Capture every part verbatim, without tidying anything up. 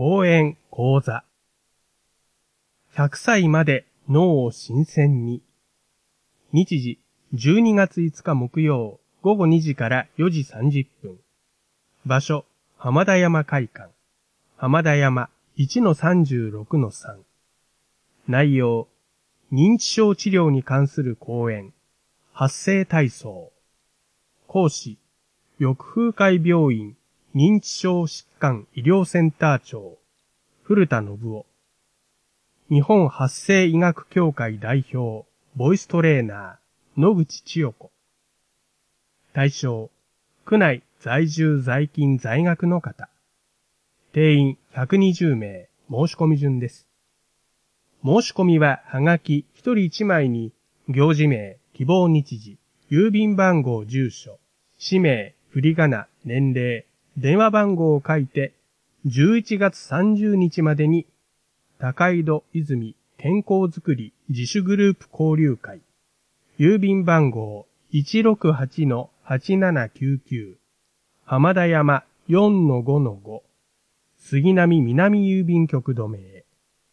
講演講座。ひゃくさいまで脳を新鮮に。日時じゅうにがついつか木曜ごごにじからよじさんじゅっぷん。場所浜田山会館。浜田山 いちのさんじゅうろくのさん。内容認知症治療に関する講演。発声体操。講師翼風会病院認知症疾患医療センター長古田信夫。日本発声医学協会代表ボイストレーナー野口千代子。対象区内在住在勤在学の方。定員ひゃくにじゅうめい。申し込み順です。申し込みははがきひとりいちまいに行事名、希望日時、郵便番号、住所、氏名、振り仮名、年齢、電話番号を書いてじゅういちがつさんじゅうにちまでに高井戸泉健康づくり自主グループ交流会郵便番号 いちろくはちのはちななきゅうきゅう 浜田山 よんのごのご 杉並南郵便局止めへ。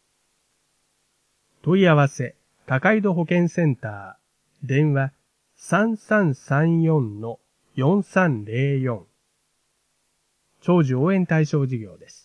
問い合わせ高井戸保健センター電話 さんさんさんよんのよんさんぜろよん。長寿応援対象事業です。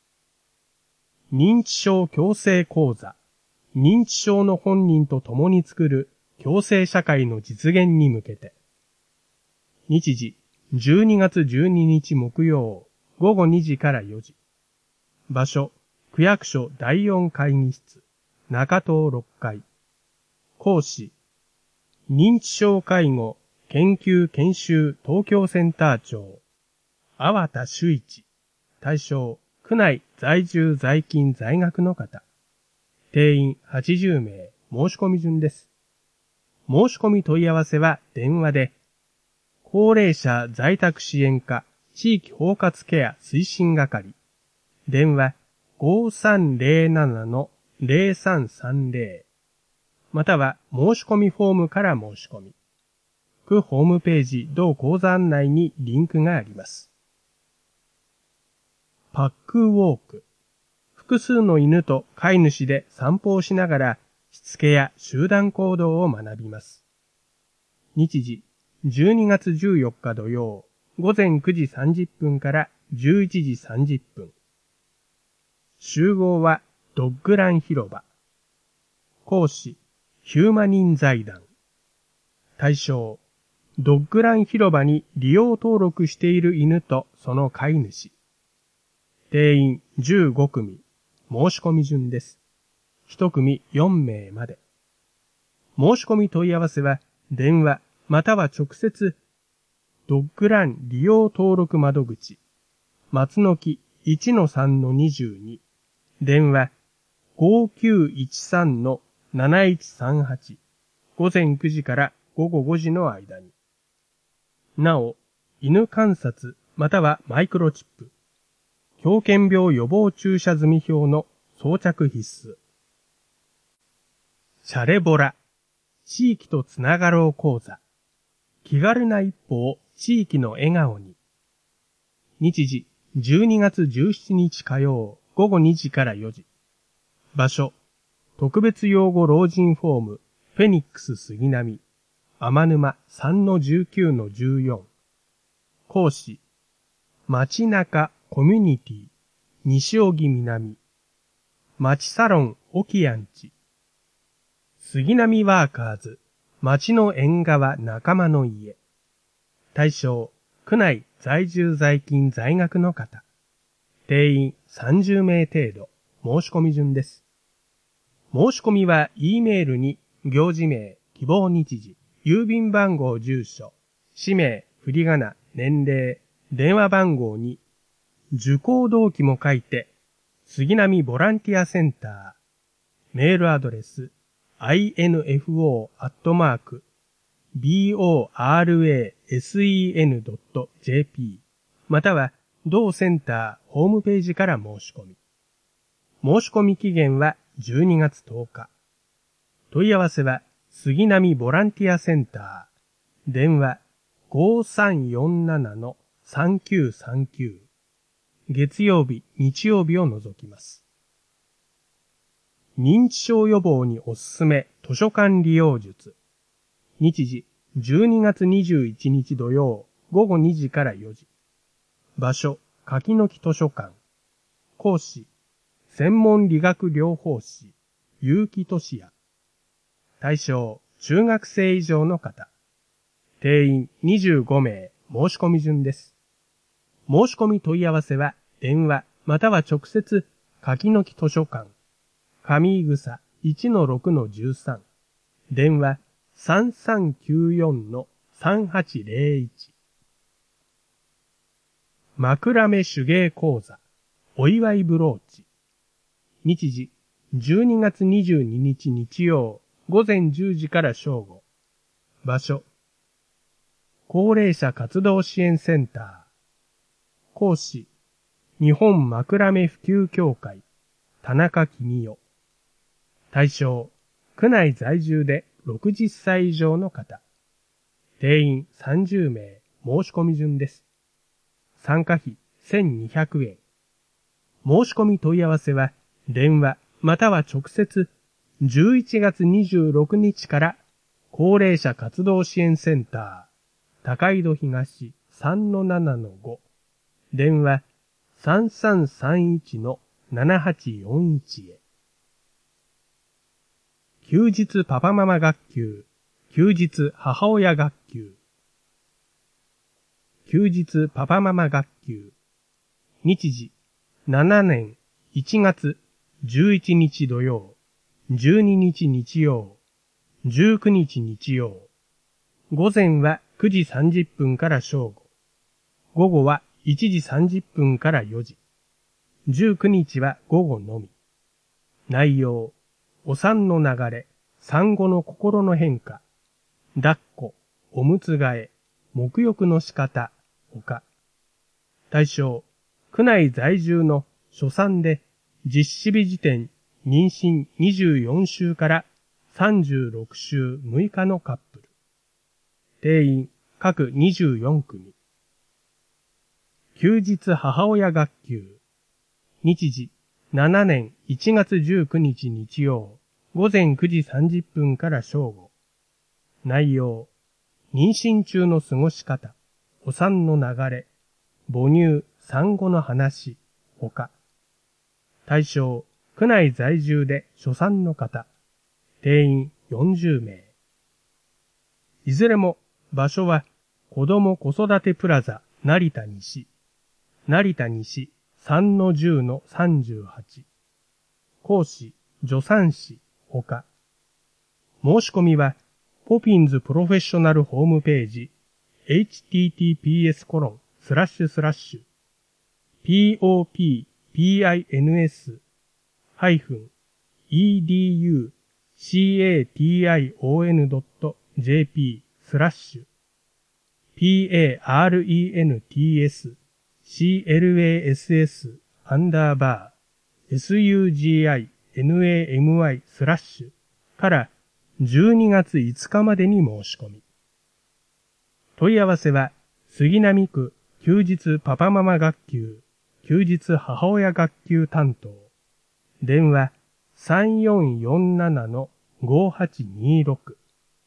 認知症共生講座。認知症の本人と共に作る共生社会の実現に向けて。日時じゅうにがつじゅうににち木曜ごごにじからよじ。場所区役所だいよん会議室中東ろっかい。講師認知症介護研究研修東京センター長粟田修一。対象区内在住在勤在学の方。定員はちじゅうめい。申し込み順です。申し込み問い合わせは電話で高齢者在宅支援課地域包括ケア推進係電話 ごさんぜろななのぜろさんさんぜろ または申し込みフォームから申し込み。区ホームページ同講座案内にリンクがあります。パックウォーク。複数の犬と飼い主で散歩をしながらしつけや集団行動を学びます。日時じゅうにがつじゅうよっか土曜ごぜんくじさんじゅっぷんからじゅういちじさんじゅっぷん。集合はドッグラン広場。講師ヒューマニン財団。対象ドッグラン広場に利用登録している犬とその飼い主。定員じゅうごくみ。申し込み順です。いち組よんめいまで。申し込み問い合わせは電話または直接ドッグラン利用登録窓口松の木 いちのさんのにじゅうに 電話 ごきゅういちさんのなないちさんはち 午前くじからごごごじの間に。なお、犬観察またはマイクロチップ、狂犬病予防注射済表の装着必須。シャレボラ、地域とつながろう講座。気軽な一歩を地域の笑顔に。日時じゅうにがつじゅうしちにち火曜ごごにじからよじ。場所特別養護老人フォームフェニックス杉並天沼 さんのじゅうきゅうのじゅうよん。講師街中コミュニティ西荻南街サロンオキアンチ杉並ワーカーズ街の縁側仲間の家。対象区内在住在勤在学の方。定員さんじゅうめい程度。申し込み順です。申し込みは E メールに行事名希望日時郵便番号住所氏名振り仮名年齢電話番号に受講動機も書いて杉並ボランティアセンターメールアドレス アイエヌエフオー アットマーク ボラセン ドット ジェーピー または同センターホームページから申し込み。申し込み期限はじゅうにがつとおか。問い合わせは杉並ボランティアセンター電話 ごさんよんななのさんきゅうさんきゅう月曜日、日曜日を除きます。認知症予防におすすめ図書館利用術。日時、じゅうにがつにじゅういちにち土曜、ごごにじからよじ。場所、柿の木図書館。講師、専門理学療法士、結城俊也。対象、中学生以上の方。定員にじゅうごめい、申し込み順です。申し込み問い合わせは、電話、または直接、柿の木図書館。上井草 いちのろくのじゅうさん。電話、さんさんきゅうよんのさんはちゼロいち。枕目手芸講座、お祝いブローチ。日時、じゅうにがつにじゅうににち日曜、ごぜんじゅうじから正午。場所、高齢者活動支援センター。講師、日本枕目普及協会、田中公代。対象、区内在住でろくじゅっさい以上の方。定員さんじゅうめい、申し込み順です。参加費せんにひゃくえん。申し込み問い合わせは、電話、または直接、じゅういちがつにじゅうろくにちから、高齢者活動支援センター、高井戸東 さんのななのご。電話、さんさんさんいちのななはちよんいちへ。休日パパママ学級、休日母親学級。休日パパママ学級。日時、しちねんいちがつじゅういちにち土曜、じゅうににち日曜、じゅうくにち日曜。午前はくじさんじゅっぷんから正午。午後はいちじさんじゅっぷんからよじ。じゅうくにちは午後のみ。内容、お産の流れ、産後の心の変化、抱っこ、おむつ替え、沐浴の仕方、ほか。対象、区内在住の初産で実施日時点妊娠にじゅうよんしゅうからさんじゅうろくしゅうむいかのカップル。定員各にじゅうよんくみ。休日母親学級。日時、しちねんいちがつじゅうくにち日曜、ごぜんくじさんじゅっぷんから正午。内容、妊娠中の過ごし方、お産の流れ、母乳、産後の話、ほか。対象、区内在住で初産の方。定員よんじゅうめい。いずれも、場所は、子ども子育てプラザ、成田西。成田西さんのじゅうのさんじゅうはち。講師、助産師、ほか。申し込みは、ポピンズプロフェッショナルホームページ、エイチティーティーピーエスコロンスラッシュスラッシュ ピーオーピーピーアイエヌエス ハイフン イーディーユーシーエーティーアイオーエヌドットジェーピー スラッシュ ピーエーアールイーエヌティーエス シーエルエーエスエス アンダーバー エスユージーアイエヌエーエムワイ スラッシュからじゅうにがついつかまでに申し込み。問い合わせは、杉並区休日パパママ学級、休日母親学級担当。電話さんよんよんななのごはちにろく。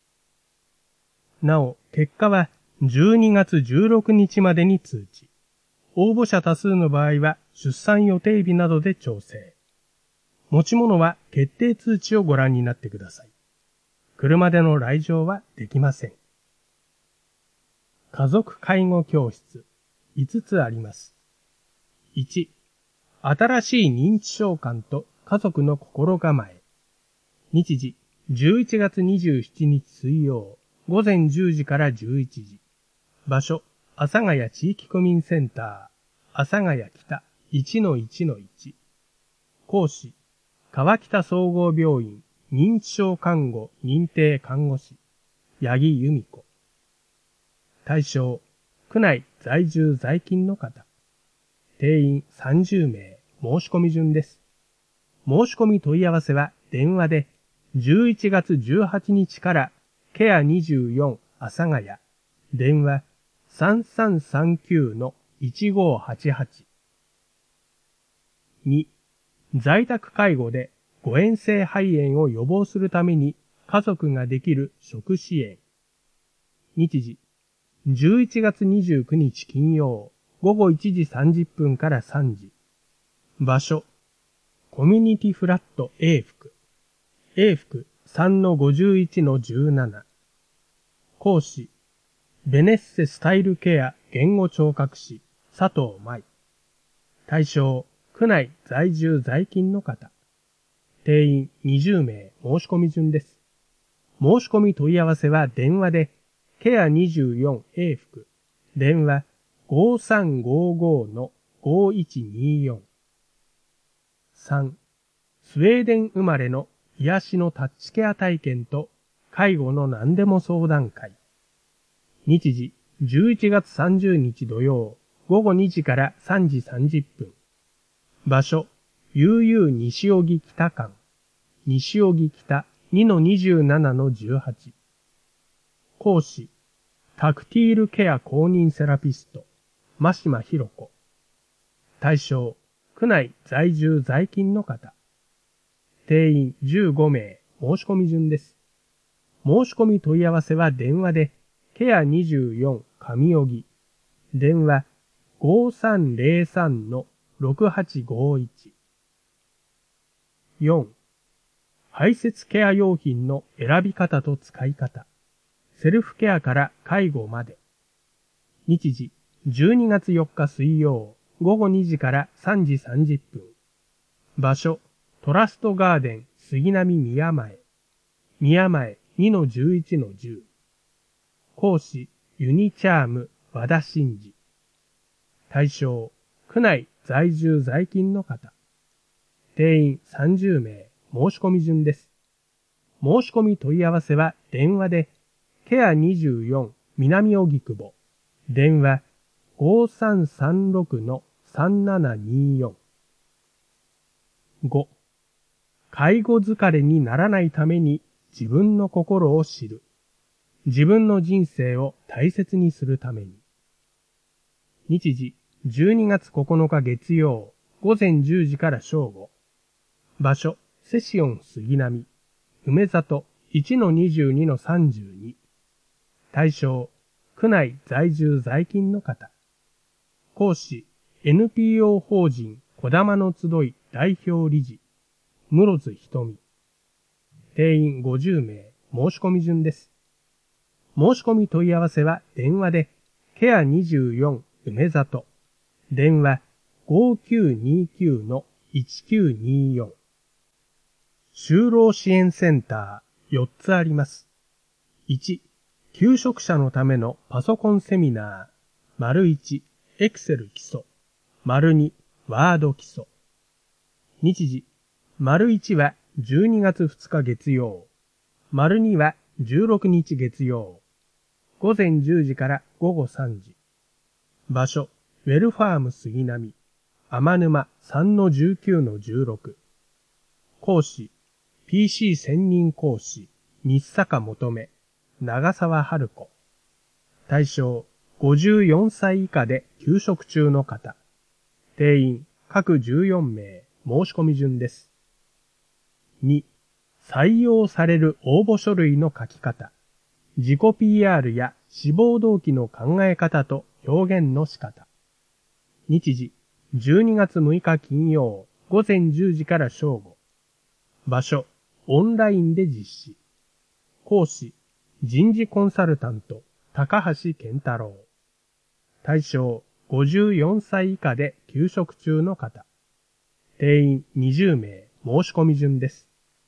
なお、結果はじゅうにがつじゅうろくにちまでに通知。応募者多数の場合は出産予定日などで調整。持ち物は決定通知をご覧になってください。車での来場はできません。家族介護教室、いつつあります。いち、新しい認知症患と家族の心構え。日時、じゅういちがつにじゅうしちにち水曜、ごぜんじゅうじからじゅういちじ。場所、阿佐ヶ谷地域区民センター、阿佐ヶ谷北 いちのいちのいち。講師、川北総合病院認知症看護認定看護師、八木由美子。対象、区内在住在勤の方。定員さんじゅうめい、申し込み順です。申し込み問い合わせは電話でじゅういちがつじゅうはちにちからケアにじゅうよん阿佐ヶ谷。電話さんさんさんきゅうのいちごーはちはち。 に、在宅介護で誤嚥性肺炎を予防するために家族ができる食支援。日時、じゅういちがつにじゅうくにち金曜、ごごいちじさんじゅっぷんからさんじ。場所、コミュニティフラット A 服。A 服 さんのごじゅういちのじゅうなな。講師、ベネッセスタイルケア言語聴覚士、佐藤舞。対象、区内在住在勤の方。定員にじゅうめい、申し込み順です。申し込み問い合わせは電話で、ケア にじゅうよんエー 服、電話 ごさんごごのごいちによん。さん、スウェーデン生まれの癒しのタッチケア体験と介護の何でも相談会。日時、じゅういちがつさんじゅうにち土曜、ごごにじからさんじさんじゅっぷん。場所、ユーユー西荻北館。西荻北 にのにじゅうななのじゅうはち。講師、タクティールケア公認セラピスト、真島ひろ子。対象、区内在住在勤の方。定員じゅうごめい、申し込み順です。申し込み問い合わせは電話で、ケアにじゅうよん上荻。電話 ごさんぜろさんのろくはちごいち。よん、排泄ケア用品の選び方と使い方。セルフケアから介護まで。日時、じゅうにがつよっか水曜、ごごにじからさんじさんじゅっぷん。場所、トラストガーデン杉並宮前。宮前 にのじゅういちのじゅう。講師、ユニチャーム和田真二。対象、区内在住在勤の方。定員さんじゅうめい、申し込み順です。申し込み問い合わせは電話で、ケアにじゅうよん南荻窪。電話 ごさんさんろくのさんななによん。ご、介護疲れにならないために自分の心を知る。自分の人生を大切にするために。日時、じゅうにがつここのか月曜、ごぜんじゅうじから正午。場所、セシオン杉並。梅里 いちのにじゅうにのさんじゅうに。対象、区内在住在勤の方。講師、エヌピーオー 法人こだまの集い代表理事、室津瞳。定員ごじゅうめい、申し込み順です。申し込み問い合わせは電話で、ケアにじゅうよん梅里。電話 ごきゅうにきゅうのいちきゅうによん。就労支援センターよっつあります。いち、求職者のためのパソコンセミナー。丸いち、エクセル基礎。丸に、ワード基礎。日時。丸いちはじゅうにがつふつか月曜。丸にはじゅうろくにち月曜。ごぜんじゅうじからごごさんじ。場所、ウェルファーム杉並。天沼 さんのじゅうきゅうのじゅうろく。講師、ピーシー 専任講師、日坂求め、長沢春子。対象、ごじゅうよんさい以下で休職中の方。定員、各じゅうよんめい、申し込み順です。に、採用される応募書類の書き方。自己 ピーアール や志望動機の考え方と表現の仕方。日時、じゅうにがつむいか金曜、ごぜんじゅうじから正午。場所、オンラインで実施。講師、人事コンサルタント、高橋健太郎。対象、ごじゅうよんさい以下で休職中の方。定員にじゅうめい、申し込み順です。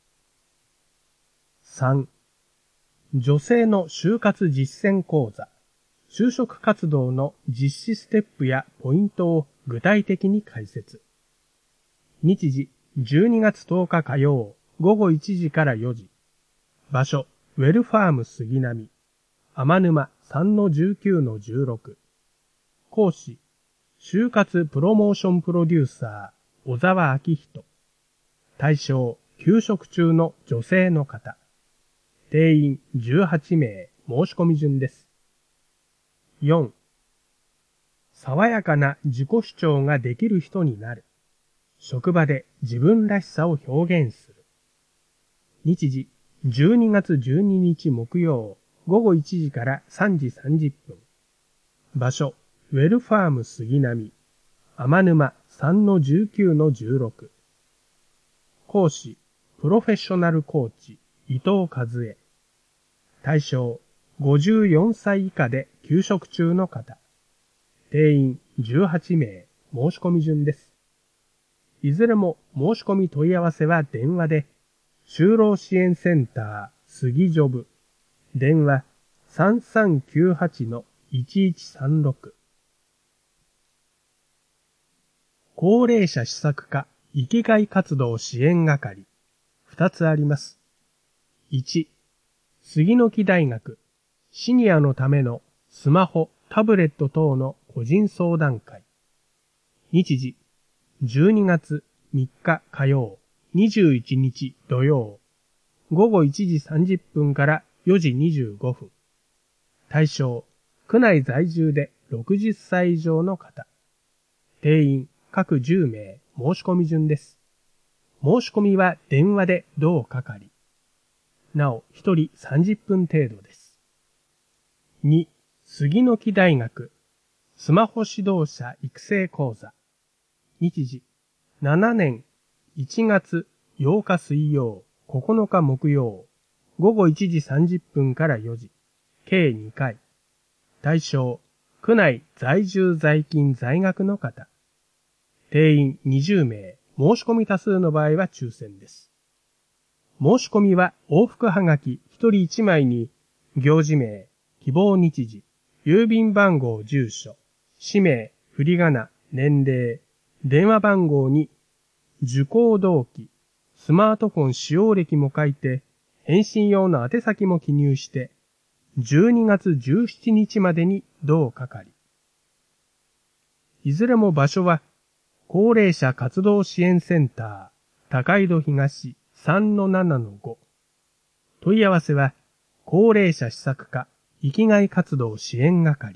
さん、女性の就活実践講座。就職活動の実施ステップやポイントを具体的に解説。日時、じゅうにがつとおか火曜、ごごいちじからよじ。場所、ウェルファーム杉並。天沼 さんのじゅうきゅうのじゅうろく。講師、就活プロモーションプロデューサー、小沢明人。対象、休職中の女性の方。定員じゅうはちめい、申し込み順です。よん、爽やかな自己主張ができる人になる。 職場で自分らしさを表現する。日時、じゅうにがつじゅうににち木曜、ごごいちじからさんじさんじゅっぷん。場所、ウェルファーム杉並、天沼 さんのじゅうきゅうのじゅうろく。講師、プロフェッショナルコーチ、伊藤和恵。対象、ごじゅうよんさい以下で休職中の方。定員じゅうはちめい、申し込み順です。いずれも申し込み問い合わせは電話で、就労支援センター、杉ジョブ。電話 さんさんきゅうはちのいちいちさんろく。高齢者施策課生きがい活動支援係。二つあります。いち、杉の木大学、シニアのためのスマホ、タブレット等の個人相談会。日時、じゅうにがつみっか火曜、にじゅういちにち土曜、ごごいちじさんじゅっぷんからよじにじゅうごふん。対象、区内在住でろくじゅっさい以上の方。定員、各じゅうめい、申し込み順です。申し込みは電話で同係。なお、ひとりさんじゅっぷん程度です。に、杉の木大学、スマホ指導者育成講座。日時、しちねんいちがつようか水曜、ここのか木曜、ごごいちじさんじゅっぷんからよじ、計にかい。対象、区内在住在勤在学の方。定員にじゅうめい、申し込み多数の場合は抽選です。申し込みは往復はがきひとりいちまいに、行事名、希望日時、郵便番号住所、氏名、振り仮名、年齢、電話番号に、受講動機、スマートフォン使用歴も書いて、返信用の宛先も記入して、じゅうにがつじゅうしちにちまでに同係。いずれも場所は、高齢者活動支援センター、高井戸東 さんのななのご。問い合わせは、高齢者施策課生きがい活動支援係。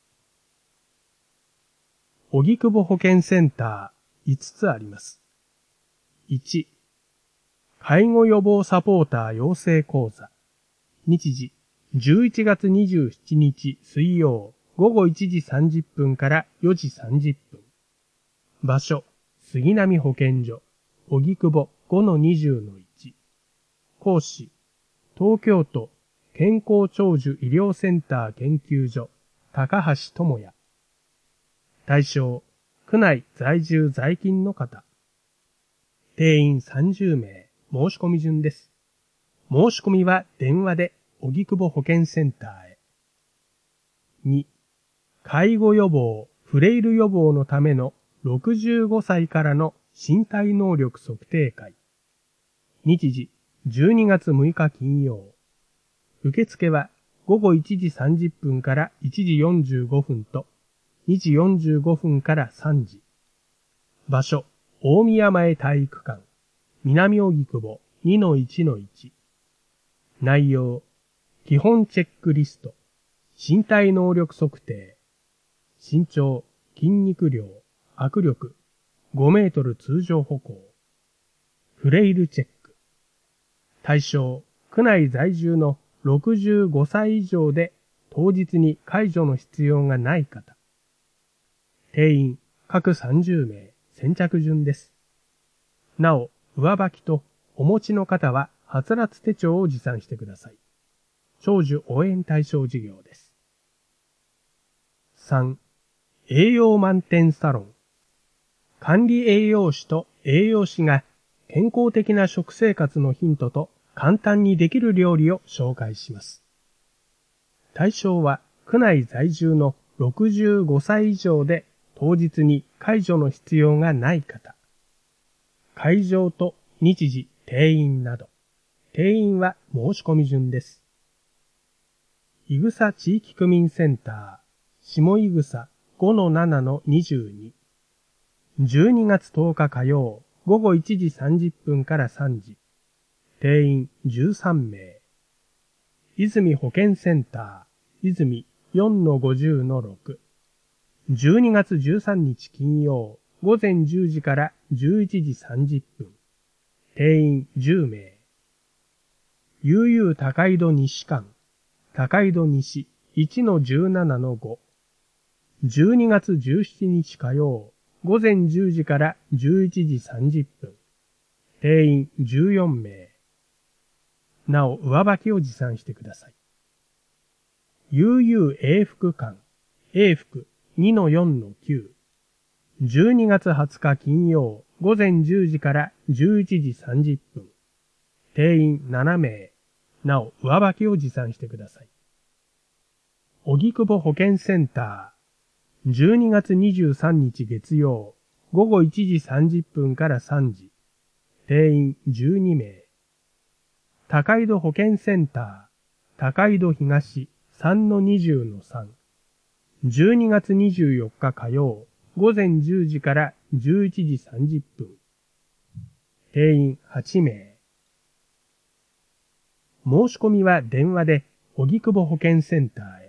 荻窪保健センターいつつあります。いち、介護予防サポーター養成講座。日時、じゅういちがつにじゅうしちにち水曜、ごごいちじさんじゅっぷんからよじさんじゅっぷん。場所、杉並保健所、荻窪 ごのにじゅうのいち。講師、東京都健康長寿医療センター研究所、高橋智也。対象、区内在住在勤の方。定員さんじゅうめい、申し込み順です。申し込みは電話で荻窪保健センターへ。に、介護予防、フレイル予防のためのろくじゅうごさいからの身体能力測定会。日時、じゅうにがつむいか金曜。受付はごごいちじさんじゅっぷんからいちじよんじゅうごふんとにじよんじゅうごふんからさんじ。場所、大宮前体育館、南荻窪 にのいちのいち。内容、基本チェックリスト、身体能力測定、身長、筋肉量、握力、ごメートル通常歩行、フレイルチェック。対象、区内在住のろくじゅうごさい以上で当日に介助の必要がない方。定員、各さんじゅうめい、先着順です。なお、上履きとお持ちの方は、はつらつ手帳を持参してください。長寿応援対象事業です。さん、栄養満点サロン。管理栄養士と栄養士が健康的な食生活のヒントと簡単にできる料理を紹介します。対象は区内在住のろくじゅうごさい以上で当日に介助の必要がない方。会場と日時、定員など。定員は申し込み順です。いぐさ地域区民センター、下いぐさ ごのななのにじゅうに。じゅうにがつとおか火曜、ごごいちじさんじゅっぷんからさんじ。定員じゅうさんめい。泉保健センター、泉 よんのごじゅうのろく。じゅうにがつじゅうさんにち金曜、ごぜんじゅうじからじゅういちじさんじゅっぷん。定員じゅうめい。悠々高井戸西間、高井戸西 いちのじゅうななのご。じゅうにがつじゅうしちにち火曜、午前じゅうじからじゅういちじさんじゅっぷん。定員じゅうよんめい。なお、上履きを持参してください。悠々永福館、永福 にのよんのきゅう。じゅうにがつはつか金曜、午前じゅうじからじゅういちじさんじゅっぷん。定員ななめい。なお、上履きを持参してください。荻窪保健センター。じゅうにがつにじゅうさんにち月曜、午後いちじさんじゅっぷんからさんじ。定員じゅうにめい。高井戸保健センター。高井戸東 さんのにじゅうのさん。じゅうにがつにじゅうよっか火曜、午前じゅうじからじゅういちじさんじゅっぷん。定員はちめい。申し込みは電話で荻窪保健センターへ。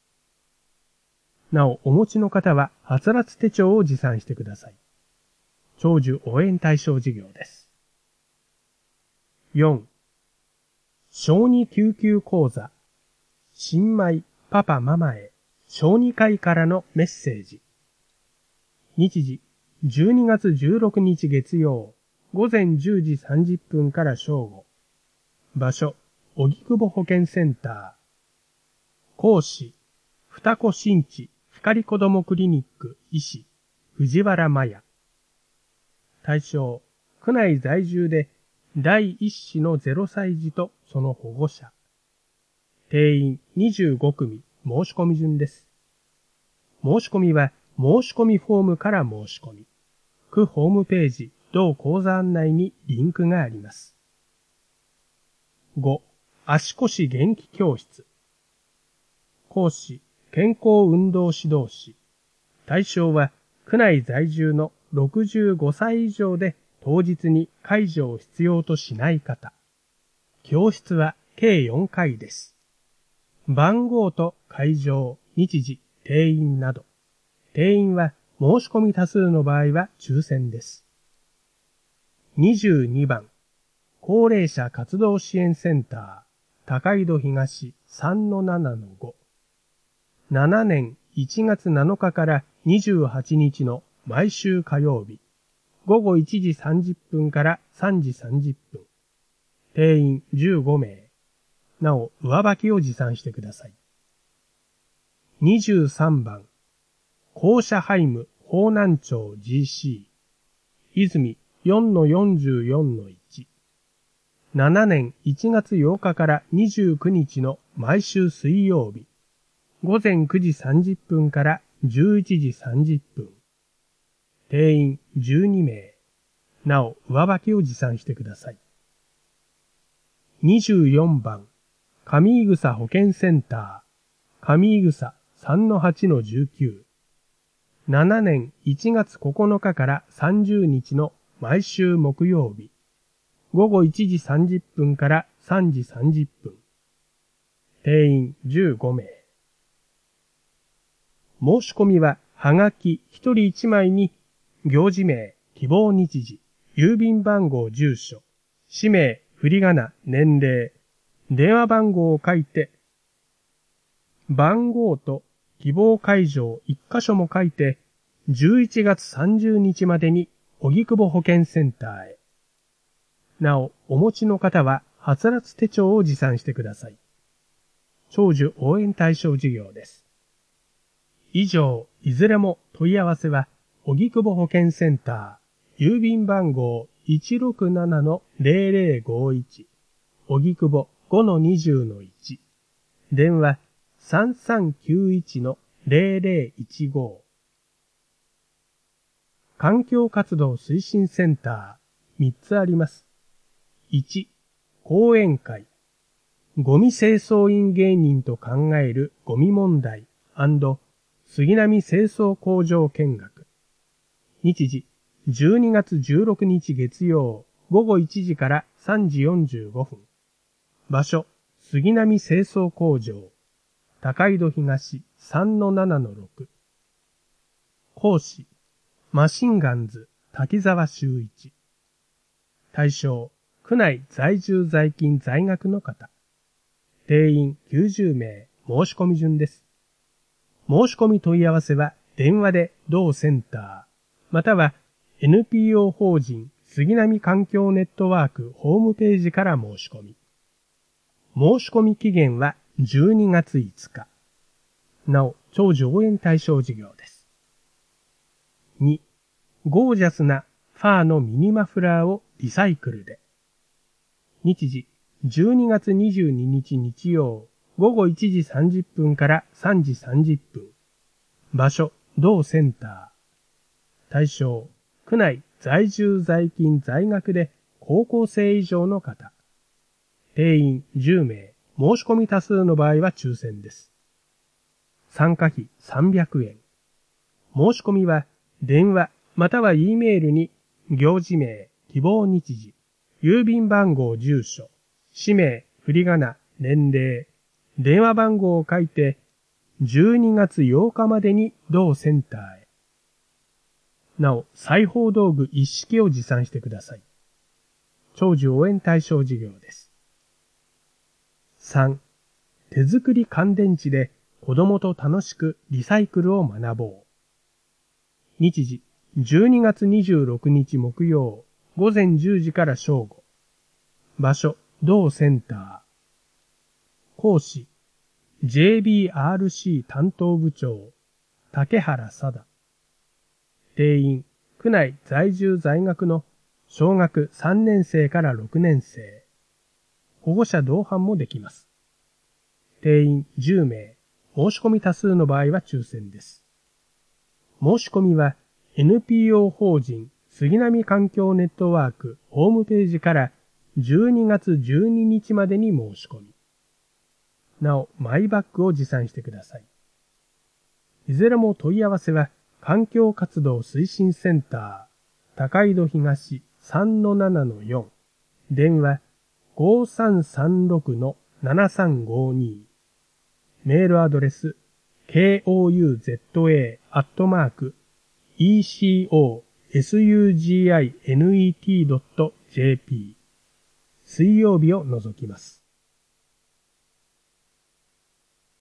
なお、お持ちの方は、はつらつ手帳を持参してください。長寿応援対象事業です。よん. 小児救急講座。新米パパママへ小児科医からのメッセージ。日時、じゅうにがつじゅうろくにち月曜、午前じゅうじさんじゅっぷんから正午。場所、荻窪保健センター。講師、二子新地光子どもクリニック医師、藤原麻也。対象、区内在住で第一子のゼロさい児とその保護者。定員にじゅうごくみ、申し込み順です。申し込みは申し込みフォームから申し込み。区ホームページ、同講座案内にリンクがあります。ご. 足腰元気教室。講師、健康運動指導士。対象は、区内在住のろくじゅうごさい以上で当日に介助を必要としない方。教室は計よんかいです。番号と会場、日時、定員など。定員は申し込み多数の場合は抽選です。にじゅうにばん、高齢者活動支援センター、高井戸東 さんのななのご。ななねんいちがつなのかからにじゅうはちにちの毎週火曜日、午後いちじさんじゅっぷんからさんじさんじゅっぷん。定員じゅうごめい。なお、上履きを持参してください。にじゅうさんばん、校舎ハイム方南町 ジーシー、泉 よんのよんじゅうよんのいち。ななねんいちがつようかからにじゅうくにちの毎週水曜日、午前くじさんじゅっぷんからじゅういちじさんじゅっぷん。定員じゅうにめい。なお、上履きを持参してください。にじゅうよんばん、上井草保健センター、上井草 さんのはちのじゅうきゅう。ななねんいちがつここのかからさんじゅうにちの毎週木曜日、午後いちじさんじゅっぷんからさんじさんじゅっぷん。定員じゅうごめい。申し込みは、はがきひとりいちまいに、行事名、希望日時、郵便番号住所、氏名、振り仮名、年齢、電話番号を書いて、番号と希望会場いっかしょも書いて、じゅういちがつさんじゅうにちまでに、荻窪保健センターへ。なお、お持ちの方は、はつらつ手帳を持参してください。長寿応援対象事業です。以上、いずれも問い合わせは、荻窪保健センター、郵便番号 いちろくななのぜろぜろごいち、荻窪 ごのにじゅうのいち、電話 さんさんきゅういちのぜろぜろいちご。環境活動推進センター、みっつあります。いち、講演会。ゴミ清掃員芸人と考えるゴミ問題&杉並清掃工場見学。日時、じゅうにがつじゅうろくにち月曜、午後いちじからさんじよんじゅうごふん。場所、杉並清掃工場。高井戸東 さんのななのろく。講師、マシンガンズ、 滝沢修一。対象、区内在住在勤在学の方。定員きゅうじゅうめい、申し込み順です。申し込み問い合わせは電話で同センター、または エヌピーオー 法人杉並環境ネットワークホームページから申し込み。申し込み期限はじゅうにがついつか。なお、長寿応援対象事業です。に、ゴージャスなファーのミニマフラーをリサイクルで。日時、じゅうにがつにじゅうににち日曜、ごごいちじさんじゅっぷんからさんじさんじゅっぷん。場所、同センター。対象、区内在住在勤在学で高校生以上の方。定員じゅうめい、申し込み多数の場合は抽選です。参加費さんびゃくえん。申し込みは電話または E メールに行事名、希望日時、郵便番号住所、氏名、振り仮名、年齢、電話番号を書いてじゅうにがつようかまでに同センターへ。なお、裁縫道具一式を持参してください。長寿応援対象事業です。さん、手作り乾電池で子供と楽しくリサイクルを学ぼう。日時、じゅうにがつにじゅうろくにち木曜、ごぜんじゅうじから正午。場所、同センター。講師、ジェービーアールシー 担当部長、竹原貞。定員、区内在住在学の小学さんねんせいからろくねんせい。保護者同伴もできます。定員じゅうめい、申し込み多数の場合は抽選です。申し込みは エヌピーオー 法人杉並環境ネットワークホームページからじゅうにがつじゅうににちまでに申し込み。なお、マイバッグを持参してください。いずれも問い合わせは環境活動推進センター、高井戸東 さんのななのよん、電話 ごさんさんろくのななさんごに、メールアドレス ケーオーユーゼットエー アットマーク イーシーオーエスユージーアイネットドットジェーピー、水曜日を除きます。